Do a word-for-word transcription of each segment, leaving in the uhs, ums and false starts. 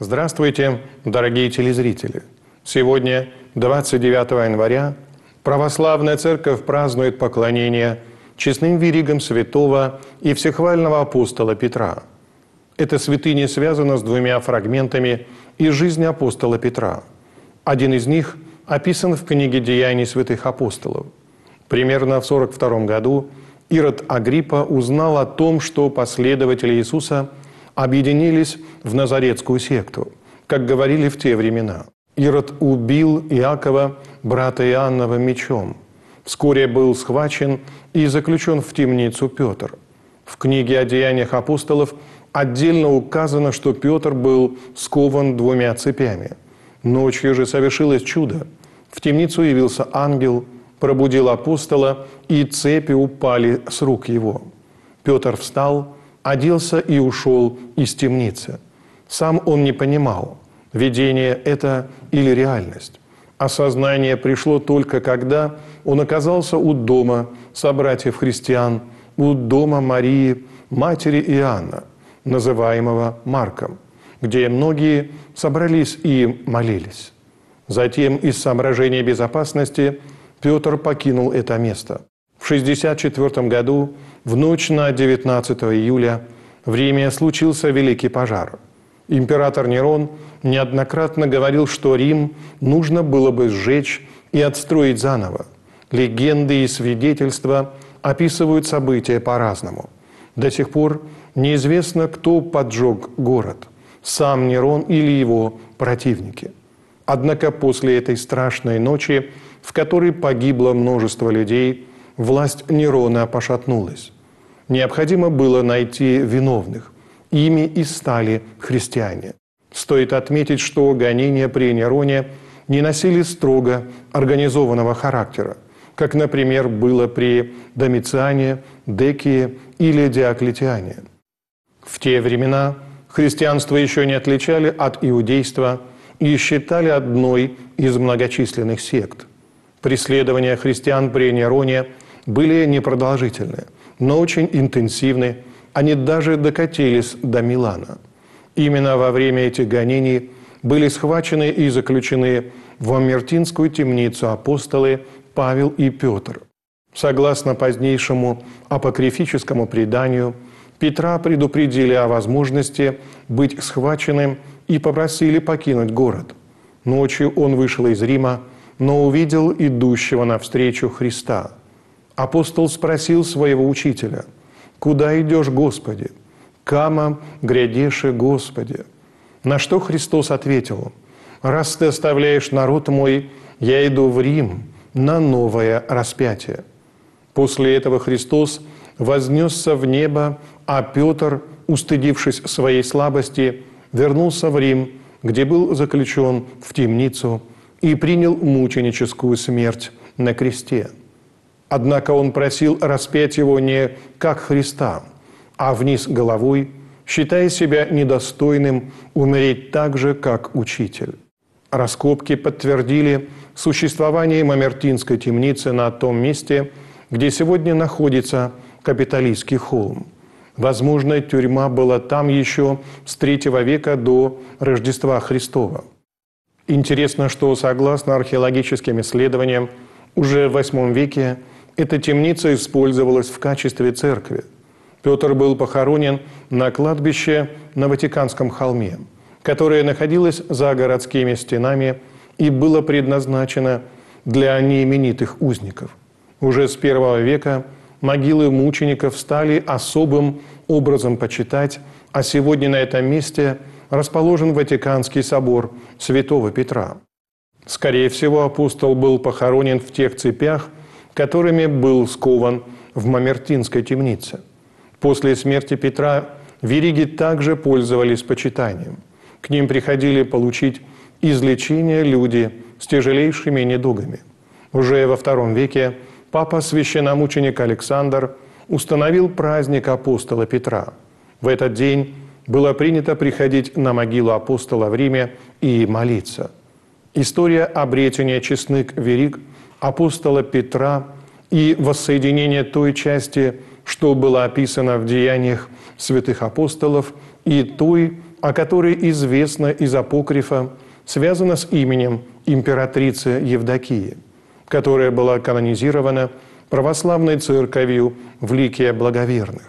Здравствуйте, дорогие телезрители! Сегодня, двадцать девятого января, Православная Церковь празднует поклонение честным веригам святого и всехвального апостола Петра. Эта святыня связана с двумя фрагментами из жизни апостола Петра. Один из них описан в книге «Деяний святых апостолов». Примерно в сорок втором году Ирод Агриппа узнал о том, что последователи Иисуса объединились в Назаретскую секту, как говорили в те времена. Ирод убил Иакова, брата Иоаннова, мечом. Вскоре был схвачен и заключен в темницу Петр. В книге о деяниях апостолов отдельно указано, что Петр был скован двумя цепями. Ночью же совершилось чудо. В темницу явился ангел, пробудил апостола, и цепи упали с рук его. Петр встал, оделся и ушел из темницы. Сам он не понимал, видение это или реальность. Осознание пришло только когда он оказался у дома собратьев-христиан, у дома Марии, матери Иоанна, называемого Марком, где многие собрались и молились. Затем из соображения безопасности Петр покинул это место. В шестьдесят четвёртом году, в ночь на девятнадцатое июля, в Риме случился великий пожар. Император Нерон неоднократно говорил, что Рим нужно было бы сжечь и отстроить заново. Легенды и свидетельства описывают события по-разному. До сих пор неизвестно, кто поджег город – сам Нерон или его противники. Однако после этой страшной ночи, в которой погибло множество людей, власть Нерона пошатнулась. Необходимо было найти виновных. Ими и стали христиане. Стоит отметить, что гонения при Нероне не носили строго организованного характера, как, например, было при Домициане, Декии или Диоклетиане. В те времена христианство еще не отличали от иудейства и считали одной из многочисленных сект. Преследования христиан при Нероне были непродолжительны, но очень интенсивны. Они даже докатились до Милана. Именно во время этих гонений были схвачены и заключены в Амертинскую темницу апостолы Павел и Петр. Согласно позднейшему апокрифическому преданию, Петра предупредили о возможности быть схваченным и попросили покинуть город. Ночью он вышел из Рима, но увидел идущего навстречу Христа. Апостол спросил своего учителя: «Куда идешь, Господи?» «Кама грядеше, Господи». На что Христос ответил: «Раз ты оставляешь народ мой, я иду в Рим на новое распятие». После этого Христос вознесся в небо, а Петр, устыдившись своей слабости, вернулся в Рим, где был заключен в темницу и принял мученическую смерть на кресте. Однако он просил распять его не как Христа, а вниз головой, считая себя недостойным умереть так же, как Учитель. Раскопки подтвердили существование Мамертинской темницы на том месте, где сегодня находится Капитолийский холм. Возможно, тюрьма была там еще с третьего века до Рождества Христова. Интересно, что согласно археологическим исследованиям, уже в восьмом веке эта темница использовалась в качестве церкви. Петр был похоронен на кладбище на Ватиканском холме, которое находилось за городскими стенами и было предназначено для неименитых узников. Уже с первого века могилы мучеников стали особым образом почитать, а сегодня на этом месте расположен Ватиканский собор Святого Петра. Скорее всего, апостол был похоронен в тех цепях, которыми был скован в Мамертинской темнице. После смерти Петра вериги также пользовались почитанием. К ним приходили получить излечение люди с тяжелейшими недугами. Уже во втором веке папа-священномученик Александр установил праздник апостола Петра. В этот день было принято приходить на могилу апостола в Риме и молиться. История обретения честных вериг апостола Петра и воссоединение той части, что было описано в деяниях святых апостолов, и той, о которой известно из апокрифа, связана с именем императрицы Евдокии, которая была канонизирована православной церковью в лике благоверных.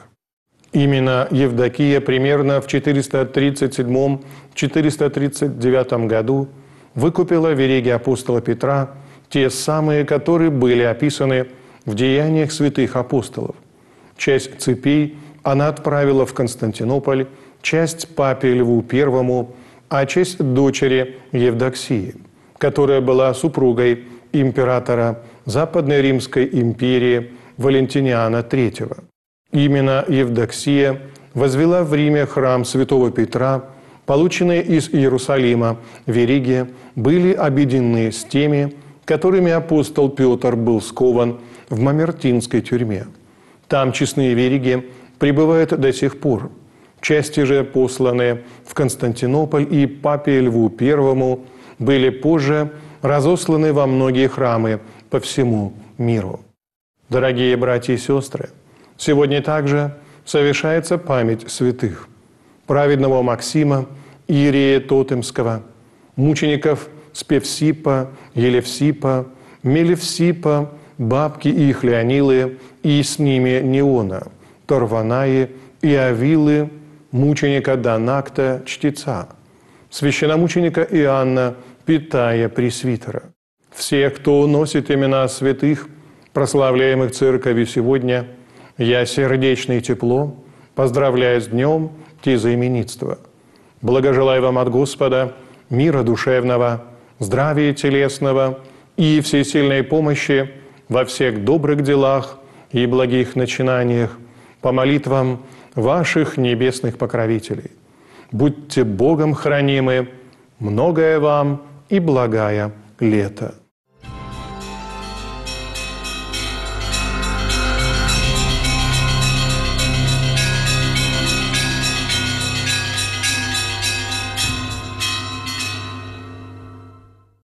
Именно Евдокия примерно в четыреста тридцать седьмом — четыреста тридцать девятом году выкупила вериги апостола Петра, те самые, которые были описаны в деяниях святых апостолов. Часть цепей она отправила в Константинополь, часть папе Льву Первому, а часть дочери Евдоксии, которая была супругой императора Западной Римской империи Валентиниана Третьего. Именно Евдоксия возвела в Риме храм святого Петра. Полученные из Иерусалима вериги были объединены с теми, которыми апостол Петр был скован в Мамертинской тюрьме. Там честные вериги пребывают до сих пор. Части же, посланные в Константинополь и папе Льву Первому, были позже разосланы во многие храмы по всему миру. Дорогие братья и сестры, сегодня также совершается память святых: праведного Максима, иерея Тотемского, мучеников Спевсипа, Елевсипа, Мелевсипа, бабки их Леонилы и с ними Неона, Торванаи и Авилы, мученика Донакта, чтеца, священномученика Иоанна, Питая, пресвитера. Все, кто носит имена святых, прославляемых Церковью сегодня, я сердечно и тепло поздравляю с днем тезаименитства. Благожелаю вам от Господа мира душевного, здравия телесного и всесильной помощи во всех добрых делах и благих начинаниях по молитвам ваших небесных покровителей. Будьте Богом хранимы, многое вам и благая лето.